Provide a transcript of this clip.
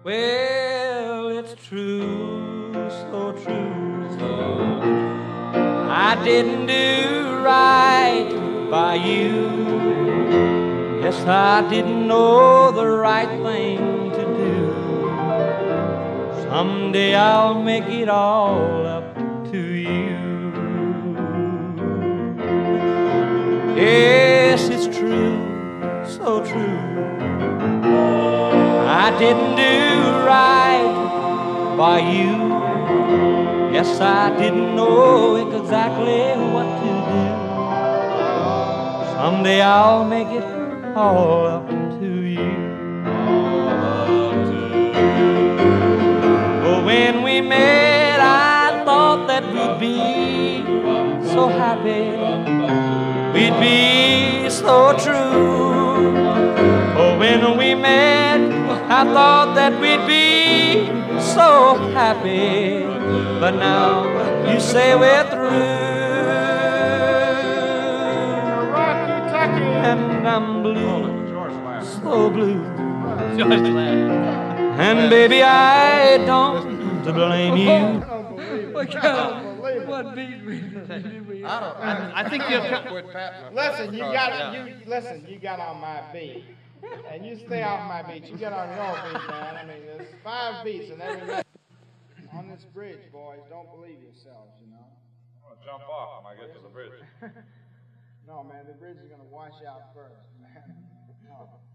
Well, it's true, so true. I didn't do right by you. Yes, I didn't know the right thing to do. Someday I'll make it all up to you. Yes, it's true, so true. I didn't do right by you. Yes, I didn't know exactly what to do. Someday I'll make it all up to you. But when we met, I thought that we'd be so happy. We'd be so true. Oh, when we met, I thought that we'd be so happy. But now you say we're through. And I'm blue, so blue. And baby, I don't blame you. What beat we? I think you'll Listen, you got on my beat. And you stay off my beat. You get on your beat, man. I mean, there's 5 beats and every minute. On this bridge, boys, don't believe yourselves, you know. I'm going to jump off when I get to the bridge. No, man, the bridge is going to wash out first, man. No.